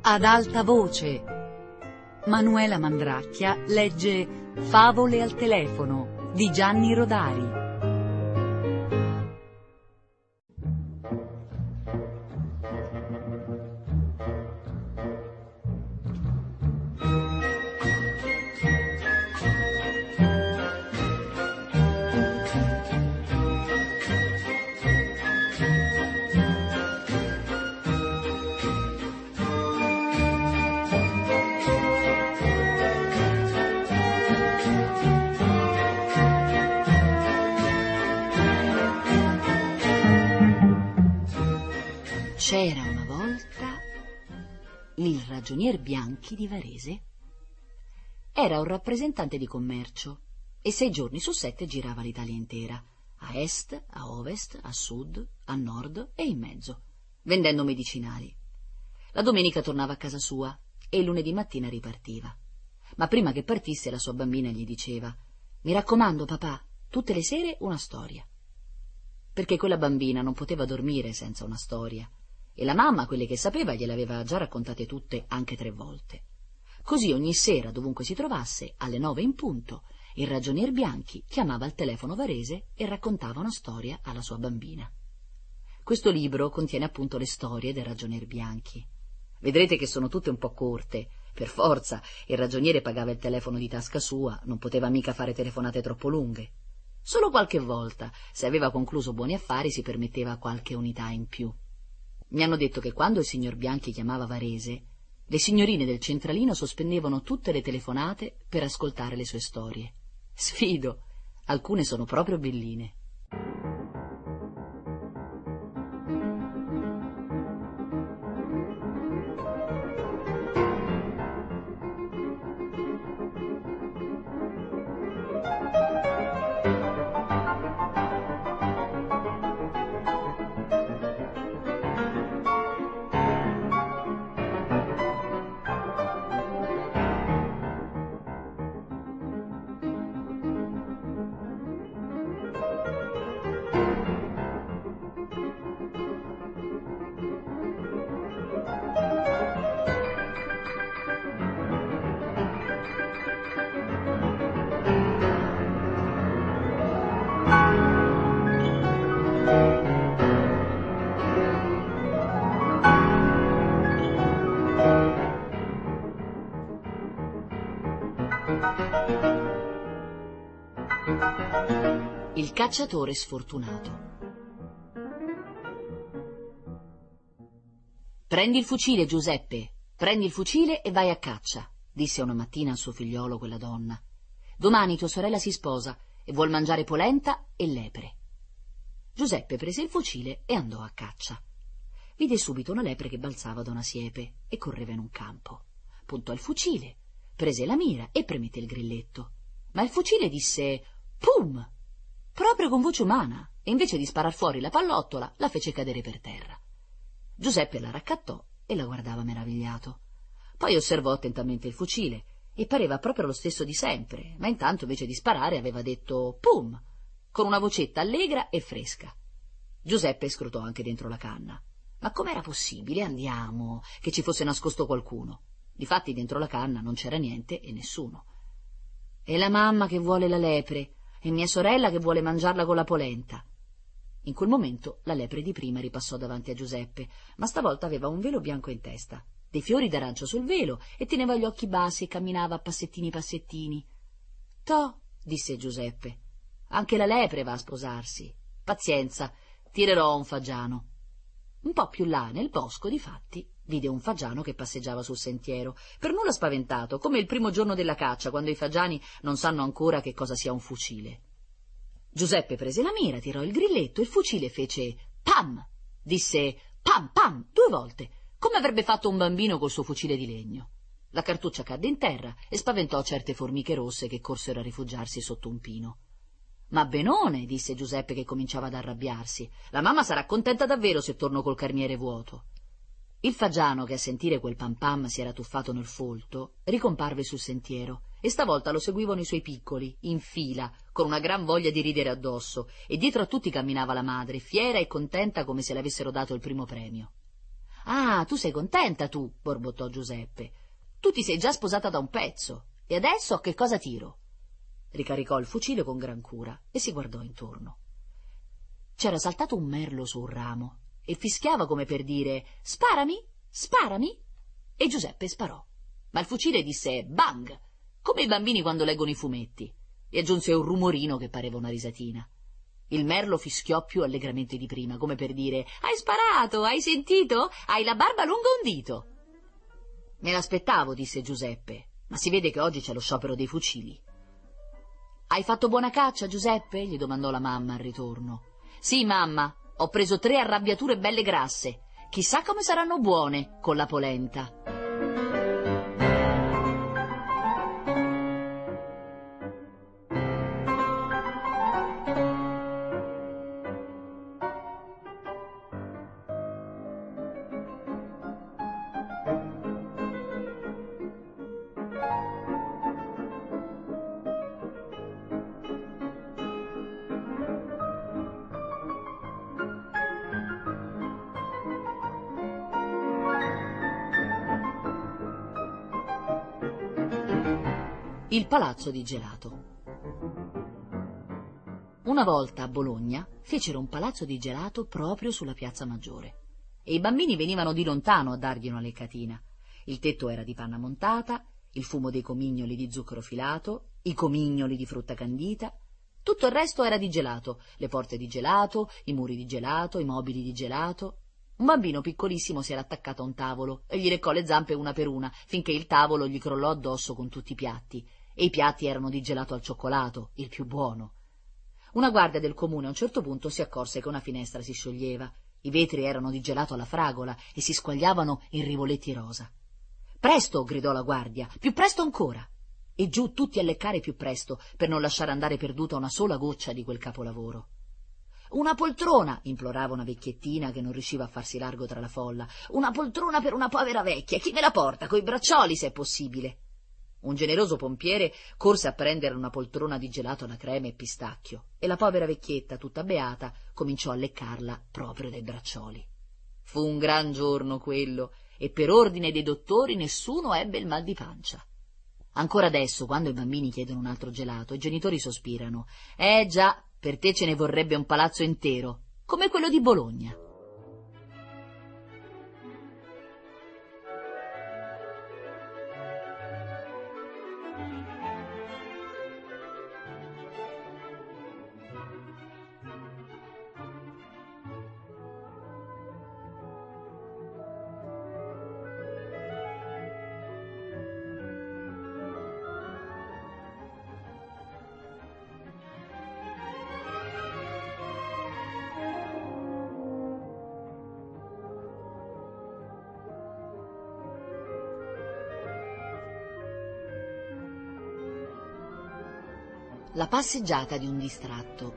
Ad alta voce. Manuela Mandracchia legge Favole al telefono di Gianni Rodari. C'era una volta il ragionier Bianchi di Varese. Era un rappresentante di commercio e 6 giorni su 7 girava l'Italia intera, a est, a ovest, a sud, a nord e in mezzo, vendendo medicinali. La domenica tornava a casa sua e il lunedì mattina ripartiva. Ma prima che partisse la sua bambina gli diceva: «Mi raccomando, papà, tutte le sere una storia». Perché quella bambina non poteva dormire senza una storia. E la mamma, quelle che sapeva, gliele aveva già raccontate tutte, anche 3 volte. Così ogni sera, dovunque si trovasse, alle 9 in punto, il ragionier Bianchi chiamava al telefono Varese e raccontava una storia alla sua bambina. Questo libro contiene appunto le storie del ragionier Bianchi. Vedrete che sono tutte un po' corte. Per forza, il ragioniere pagava il telefono di tasca sua, non poteva mica fare telefonate troppo lunghe. Solo qualche volta, se aveva concluso buoni affari, si permetteva qualche unità in più. Mi hanno detto che quando il signor Bianchi chiamava Varese, le signorine del centralino sospendevano tutte le telefonate per ascoltare le sue storie. Sfido, alcune sono proprio belline. Il cacciatore sfortunato. «Prendi il fucile, Giuseppe, prendi il fucile e vai a caccia», disse una mattina al suo figliolo quella donna. «Domani tua sorella si sposa e vuol mangiare polenta e lepre». Giuseppe prese il fucile e andò a caccia. Vide subito una lepre che balzava da una siepe e correva in un campo. Puntò il fucile, prese la mira e premette il grilletto. Ma il fucile disse «Pum!» proprio con voce umana, e invece di sparar fuori la pallottola la fece cadere per terra. Giuseppe la raccattò e la guardava meravigliato. Poi osservò attentamente il fucile e pareva proprio lo stesso di sempre, ma intanto invece di sparare aveva detto «Pum!» con una vocetta allegra e fresca. Giuseppe scrutò anche dentro la canna. Ma com'era possibile, andiamo, che ci fosse nascosto qualcuno? Difatti dentro la canna non c'era niente e nessuno. «È la mamma che vuole la lepre e mia sorella che vuole mangiarla con la polenta». In quel momento la lepre di prima ripassò davanti a Giuseppe, ma stavolta aveva un velo bianco in testa, dei fiori d'arancio sul velo e teneva gli occhi bassi e camminava a passettini passettini. «Toh», disse Giuseppe, «anche la lepre va a sposarsi. Pazienza, tirerò un fagiano». Un po' più là, nel bosco, difatti, vide un fagiano che passeggiava sul sentiero, per nulla spaventato, come il primo giorno della caccia, quando i fagiani non sanno ancora che cosa sia un fucile. Giuseppe prese la mira, tirò il grilletto e il fucile fece «pam», disse «pam, pam» 2 volte, come avrebbe fatto un bambino col suo fucile di legno. La cartuccia cadde in terra e spaventò certe formiche rosse che corsero a rifugiarsi sotto un pino. «Ma benone», disse Giuseppe, che cominciava ad arrabbiarsi, «la mamma sarà contenta davvero se torno col carniere vuoto». Il fagiano, che a sentire quel pam pam si era tuffato nel folto, ricomparve sul sentiero e stavolta lo seguivano i suoi piccoli, in fila, con una gran voglia di ridere addosso, e dietro a tutti camminava la madre, fiera e contenta come se le avessero dato il primo premio. «Ah, tu sei contenta, tu», borbottò Giuseppe. «Tu ti sei già sposata da un pezzo. E adesso a che cosa tiro?» Ricaricò il fucile con gran cura e si guardò intorno. C'era saltato un merlo su un ramo e fischiava come per dire «Sparami, sparami!» E Giuseppe sparò. Ma il fucile disse «Bang!», come i bambini quando leggono i fumetti, e aggiunse un rumorino che pareva una risatina. Il merlo fischiò più allegramente di prima, come per dire «Hai sparato, hai sentito? Hai la barba lunga un dito!» «Me l'aspettavo», disse Giuseppe, «ma si vede che oggi c'è lo sciopero dei fucili». «Hai fatto buona caccia, Giuseppe?» gli domandò la mamma al ritorno. «Sì, mamma, ho preso 3 arrabbiature belle grasse. Chissà come saranno buone con la polenta». Il palazzo di gelato. Una volta a Bologna fecero un palazzo di gelato proprio sulla piazza Maggiore e i bambini venivano di lontano a dargli una leccatina. Il tetto era di panna montata, il fumo dei comignoli di zucchero filato, i comignoli di frutta candita. Tutto il resto era di gelato, le porte di gelato, i muri di gelato, i mobili di gelato. Un bambino piccolissimo si era attaccato a un tavolo e gli leccò le zampe una per una finché il tavolo gli crollò addosso con tutti i piatti. E i piatti erano di gelato al cioccolato, il più buono. Una guardia del comune a un certo punto si accorse che una finestra si scioglieva. I vetri erano di gelato alla fragola e si squagliavano in rivoletti rosa. «Presto!» gridò la guardia, «più presto ancora!» E giù tutti a leccare più presto per non lasciare andare perduta una sola goccia di quel capolavoro. «Una poltrona!» implorava una vecchiettina che non riusciva a farsi largo tra la folla. «Una poltrona per una povera vecchia! Chi me la porta? Coi braccioli, se è possibile!» Un generoso pompiere corse a prendere una poltrona di gelato alla crema e pistacchio e la povera vecchietta, tutta beata, cominciò a leccarla proprio dai braccioli. Fu un gran giorno quello e per ordine dei dottori nessuno ebbe il mal di pancia. Ancora adesso, quando i bambini chiedono un altro gelato, i genitori sospirano. Già, per te ce ne vorrebbe un palazzo intero, come quello di Bologna». La passeggiata di un distratto.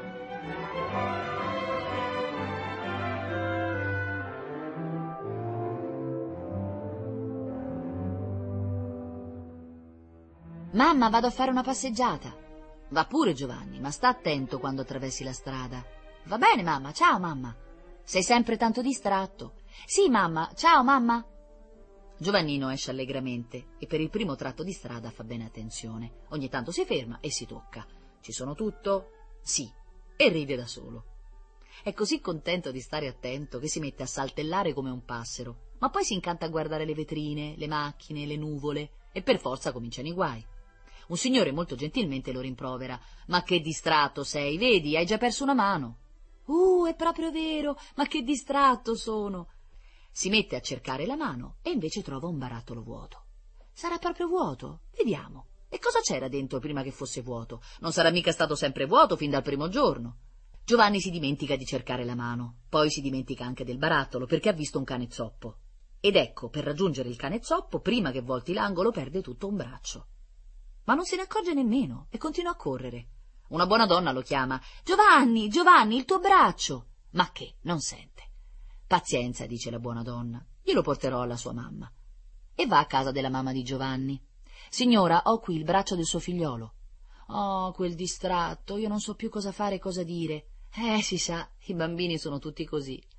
«Mamma, vado a fare una passeggiata». «Va pure, Giovanni, ma sta attento quando attraversi la strada». «Va bene, mamma, ciao, mamma». «Sei sempre tanto distratto». «Sì, mamma, ciao, mamma». Giovannino esce allegramente e per il primo tratto di strada fa bene attenzione. Ogni tanto si ferma e si tocca. «Ci sono tutto?» «Sì», e ride da solo. È così contento di stare attento che si mette a saltellare come un passero, ma poi si incanta a guardare le vetrine, le macchine, le nuvole e per forza cominciano i guai. Un signore molto gentilmente lo rimprovera. «Ma che distratto sei, vedi, hai già perso una mano». È proprio vero, ma che distratto sono». Si mette a cercare la mano e invece trova un barattolo vuoto. «Sarà proprio vuoto? Vediamo. E cosa c'era dentro prima che fosse vuoto? Non sarà mica stato sempre vuoto fin dal primo giorno». Giovanni si dimentica di cercare la mano, poi si dimentica anche del barattolo perché ha visto un cane zoppo. Ed ecco, per raggiungere il cane zoppo, prima che volti l'angolo, perde tutto un braccio. Ma non se ne accorge nemmeno e continua a correre. Una buona donna lo chiama. «Giovanni, Giovanni, il tuo braccio!» Ma che, non sente. «Pazienza», dice la buona donna, «glielo porterò alla sua mamma». E va a casa della mamma di Giovanni. «Signora, ho qui il braccio del suo figliolo». «Oh, quel distratto, io non so più cosa fare e cosa dire». Si sa, i bambini sono tutti così.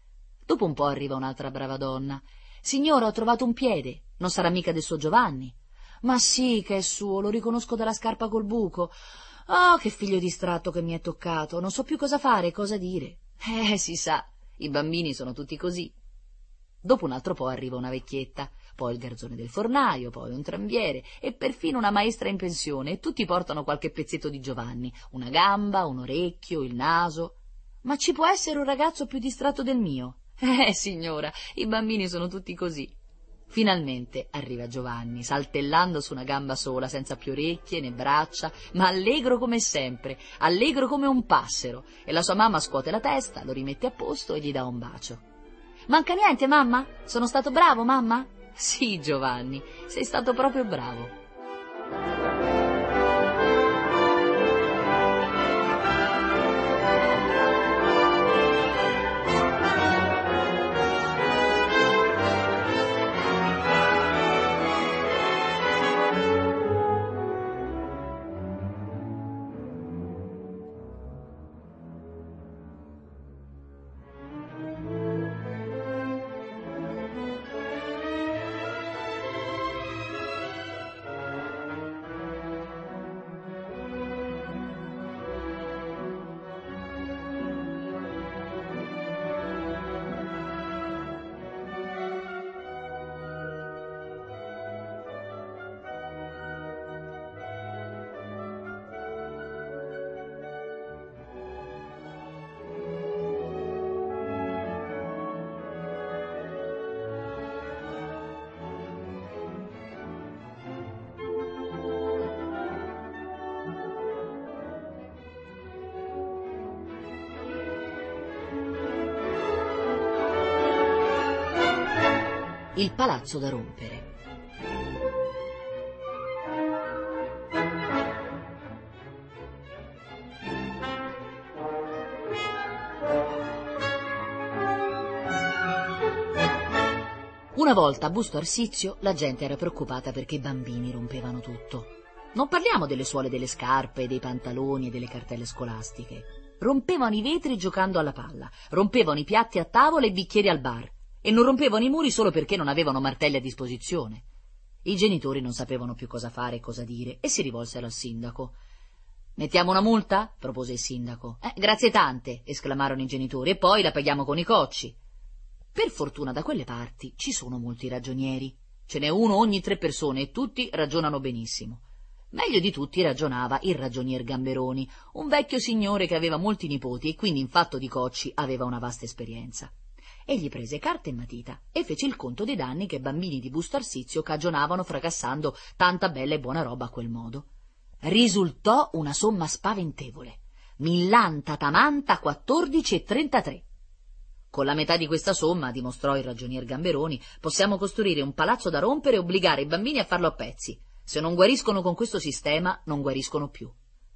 Dopo un po' arriva un'altra brava donna. «Signora, ho trovato un piede. Non sarà mica del suo Giovanni?» «Ma sì che è suo, lo riconosco dalla scarpa col buco. Oh, che figlio distratto che mi è toccato. Non so più cosa fare, cosa dire.» Si sa, i bambini sono tutti così. Dopo un altro po' arriva una vecchietta, poi il garzone del fornaio, poi un trambiere e perfino una maestra in pensione, e tutti portano qualche pezzetto di Giovanni, una gamba, un orecchio, il naso. «Ma ci può essere un ragazzo più distratto del mio?» Signora, i bambini sono tutti così. Finalmente arriva Giovanni, saltellando su una gamba sola, senza più orecchie né braccia, ma allegro come sempre, allegro come un passero, e la sua mamma scuote la testa, lo rimette a posto e gli dà un bacio. «Manca niente, mamma? Sono stato bravo, mamma?» «Sì, Giovanni, sei stato proprio bravo.» Il palazzo da rompere. Una volta a Busto Arsizio la gente era preoccupata perché i bambini rompevano tutto. Non parliamo delle suole delle scarpe, dei pantaloni e delle cartelle scolastiche. Rompevano i vetri giocando alla palla, rompevano i piatti a tavola e i bicchieri al bar. E non rompevano i muri solo perché non avevano martelli a disposizione. I genitori non sapevano più cosa fare e cosa dire e si rivolsero al sindaco. «Mettiamo una multa?» propose il sindaco. «Grazie tante», esclamarono i genitori, «e poi la paghiamo con i cocci.» Per fortuna da quelle parti ci sono molti ragionieri. Ce n'è uno ogni 3 persone e tutti ragionano benissimo. Meglio di tutti ragionava il ragionier Gamberoni, un vecchio signore che aveva molti nipoti e quindi in fatto di cocci aveva una vasta esperienza. Egli prese carta e matita e fece il conto dei danni che bambini di Busto Arsizio cagionavano fracassando tanta bella e buona roba a quel modo. Risultò una somma spaventevole: millanta tamanta 14,33. Con la metà di questa somma, dimostrò il ragionier Gamberoni, possiamo costruire un palazzo da rompere e obbligare i bambini a farlo a pezzi. Se non guariscono con questo sistema, non guariscono più.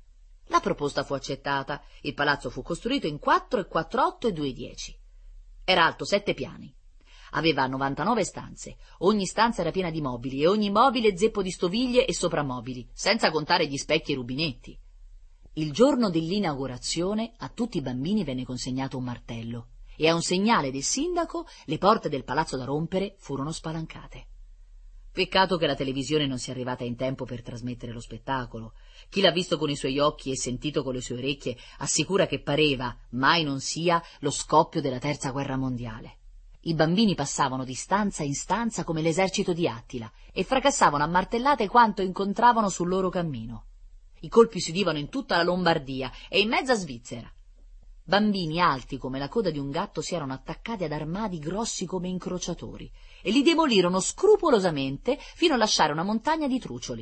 La proposta fu accettata. Il palazzo fu costruito in 4 e 4,8 e 2,10. Era alto 7 piani. Aveva 99 stanze. Ogni stanza era piena di mobili e ogni mobile zeppo di stoviglie e soprammobili, senza contare gli specchi e i rubinetti. Il giorno dell'inaugurazione a tutti i bambini venne consegnato un martello e a un segnale del sindaco le porte del palazzo da rompere furono spalancate. Peccato che la televisione non sia arrivata in tempo per trasmettere lo spettacolo. Chi l'ha visto con i suoi occhi e sentito con le sue orecchie assicura che pareva, mai non sia, lo scoppio della Terza Guerra Mondiale. I bambini passavano di stanza in stanza come l'esercito di Attila e fracassavano a martellate quanto incontravano sul loro cammino. I colpi si udivano in tutta la Lombardia e in mezza Svizzera. Bambini alti come la coda di un gatto si erano attaccati ad armadi grossi come incrociatori e li demolirono scrupolosamente fino a lasciare una montagna di trucioli.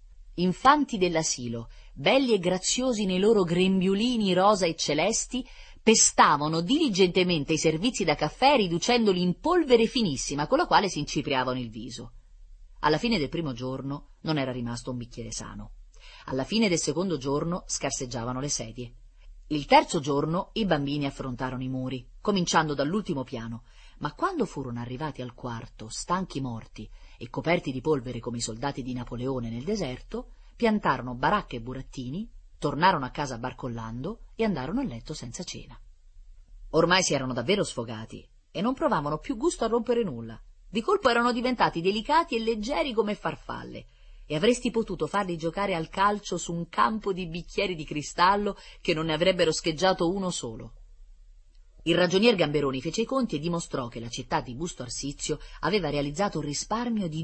Infanti dell'asilo, belli e graziosi nei loro grembiulini rosa e celesti, pestavano diligentemente i servizi da caffè riducendoli in polvere finissima con la quale si incipriavano il viso. Alla fine del primo giorno non era rimasto un bicchiere sano. Alla fine del secondo giorno scarseggiavano le sedie. Il terzo giorno i bambini affrontarono i muri, cominciando dall'ultimo piano, ma quando furono arrivati al quarto, stanchi morti e coperti di polvere come i soldati di Napoleone nel deserto, piantarono baracche e burattini, tornarono a casa barcollando e andarono a letto senza cena. Ormai si erano davvero sfogati e non provavano più gusto a rompere nulla. Di colpo erano diventati delicati e leggeri come farfalle, e avresti potuto farli giocare al calcio su un campo di bicchieri di cristallo che non ne avrebbero scheggiato uno solo. Il ragionier Gamberoni fece i conti e dimostrò che la città di Busto Arsizio aveva realizzato un risparmio di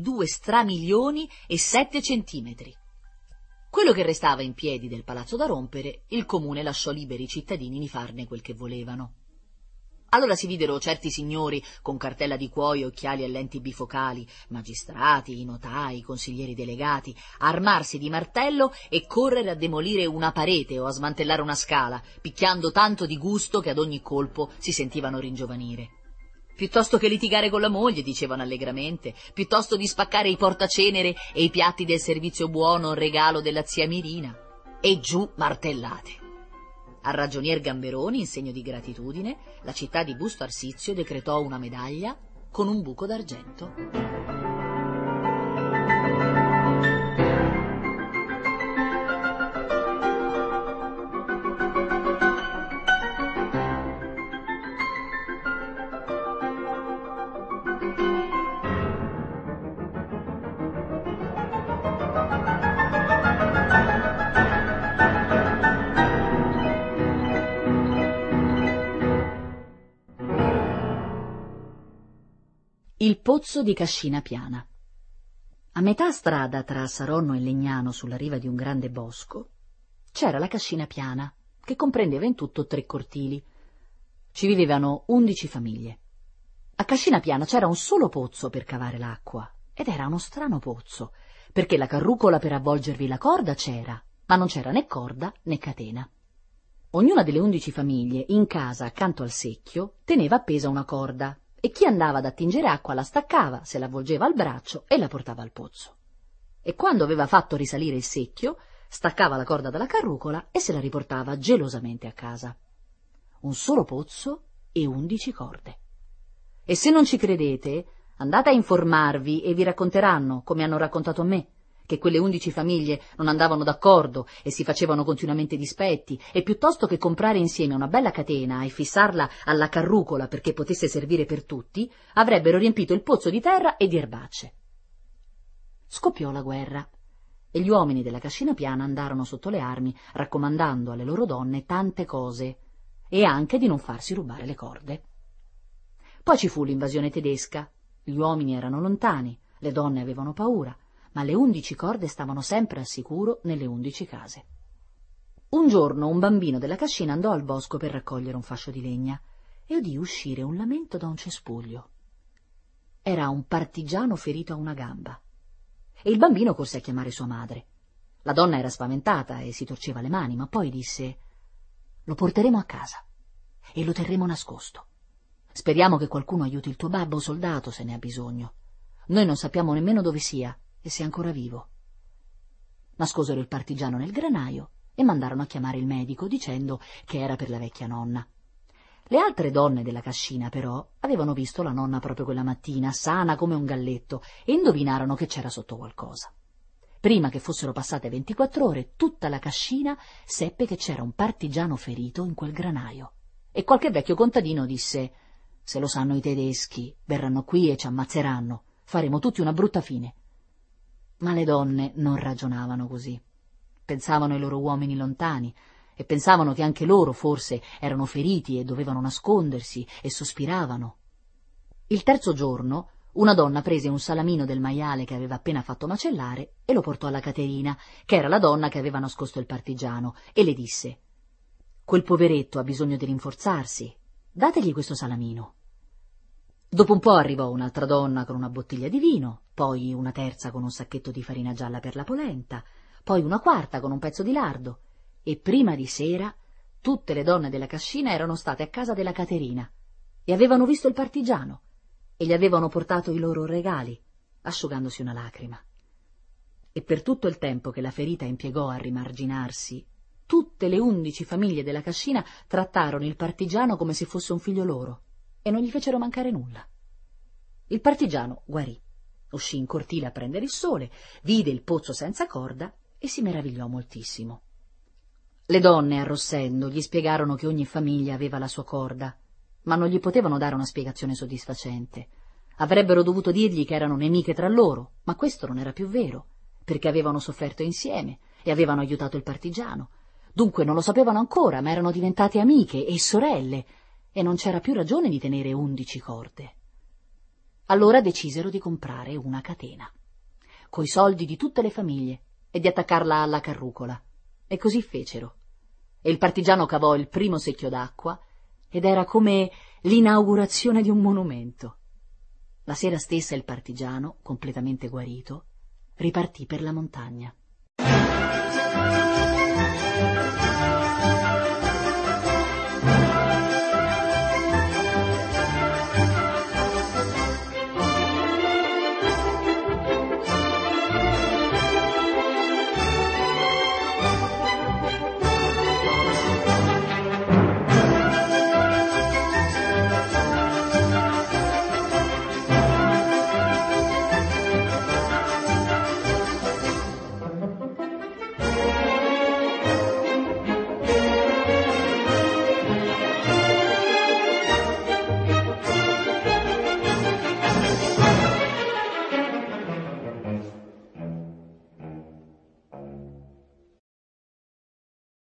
2 stramilioni e 7 centimetri. Quello che restava in piedi del palazzo da rompere, il comune lasciò liberi i cittadini di farne quel che volevano. Allora si videro certi signori con cartella di cuoio, occhiali e lenti bifocali, magistrati, notai, consiglieri delegati, armarsi di martello e correre a demolire una parete o a smantellare una scala, picchiando tanto di gusto che ad ogni colpo si sentivano ringiovanire. Piuttosto che litigare con la moglie, dicevano allegramente, piuttosto di spaccare i portacenere e i piatti del servizio buono regalo della zia Mirina. E giù martellate. Al ragionier Gamberoni, in segno di gratitudine, la città di Busto Arsizio decretò una medaglia con un buco d'argento. Il pozzo di Cascina Piana. A metà strada tra Saronno e Legnano, sulla riva di un grande bosco, c'era la Cascina Piana, che comprendeva in tutto 3 cortili. Ci vivevano 11 famiglie. A Cascina Piana c'era un solo pozzo per cavare l'acqua, ed era uno strano pozzo, perché la carrucola per avvolgervi la corda c'era, ma non c'era né corda né catena. Ognuna delle 11 famiglie, in casa accanto al secchio, teneva appesa una corda, e chi andava ad attingere acqua la staccava, se la avvolgeva al braccio e la portava al pozzo. E quando aveva fatto risalire il secchio, staccava la corda dalla carrucola e se la riportava gelosamente a casa. Un solo pozzo e 11 corde. E se non ci credete, andate a informarvi e vi racconteranno, come hanno raccontato a me, che quelle 11 famiglie non andavano d'accordo e si facevano continuamente dispetti, e piuttosto che comprare insieme una bella catena e fissarla alla carrucola perché potesse servire per tutti, avrebbero riempito il pozzo di terra e di erbacce. Scoppiò la guerra e gli uomini della Cascina Piana andarono sotto le armi, raccomandando alle loro donne tante cose e anche di non farsi rubare le corde. Poi ci fu l'invasione tedesca, gli uomini erano lontani, le donne avevano paura, ma le 11 corde stavano sempre al sicuro nelle 11 case. Un giorno un bambino della Cascina andò al bosco per raccogliere un fascio di legna e udì uscire un lamento da un cespuglio. Era un partigiano ferito a una gamba. E il bambino corse a chiamare sua madre. La donna era spaventata e si torceva le mani, ma poi disse: «Lo porteremo a casa e lo terremo nascosto. Speriamo che qualcuno aiuti il tuo babbo soldato se ne ha bisogno. Noi non sappiamo nemmeno dove sia e se è ancora vivo». Nascosero il partigiano nel granaio e mandarono a chiamare il medico dicendo che era per la vecchia nonna. Le altre donne della Cascina, però, avevano visto la nonna proprio quella mattina, sana come un galletto, e indovinarono che c'era sotto qualcosa. Prima che fossero passate 24 ore, tutta la Cascina seppe che c'era un partigiano ferito in quel granaio. E qualche vecchio contadino disse: «Se lo sanno i tedeschi, verranno qui e ci ammazzeranno. Faremo tutti una brutta fine». Ma le donne non ragionavano così. Pensavano ai loro uomini lontani e pensavano che anche loro forse erano feriti e dovevano nascondersi, e sospiravano. Il terzo giorno una donna prese un salamino del maiale che aveva appena fatto macellare e lo portò alla Caterina, che era la donna che aveva nascosto il partigiano, e le disse: «Quel poveretto ha bisogno di rinforzarsi, dategli questo salamino». Dopo un po' arrivò un'altra donna con una bottiglia di vino, poi una terza con un sacchetto di farina gialla per la polenta, poi una quarta con un pezzo di lardo, e prima di sera tutte le donne della Cascina erano state a casa della Caterina e avevano visto il partigiano e gli avevano portato i loro regali, asciugandosi una lacrima. E per tutto il tempo che la ferita impiegò a rimarginarsi, tutte le 11 famiglie della Cascina trattarono il partigiano come se fosse un figlio loro e non gli fecero mancare nulla. Il partigiano guarì, uscì in cortile a prendere il sole, vide il pozzo senza corda e si meravigliò moltissimo. Le donne, arrossendo, gli spiegarono che ogni famiglia aveva la sua corda ma non gli potevano dare una spiegazione soddisfacente. Avrebbero dovuto dirgli che erano nemiche tra loro, ma questo non era più vero, perché avevano sofferto insieme e avevano aiutato il partigiano. Dunque non lo sapevano ancora, ma erano diventate amiche e sorelle, e non c'era più ragione di tenere 11 corde. Allora decisero di comprare una catena, coi soldi di tutte le famiglie, e di attaccarla alla carrucola. E così fecero. E il partigiano cavò il primo secchio d'acqua, ed era come l'inaugurazione di un monumento. La sera stessa il partigiano, completamente guarito, ripartì per la montagna.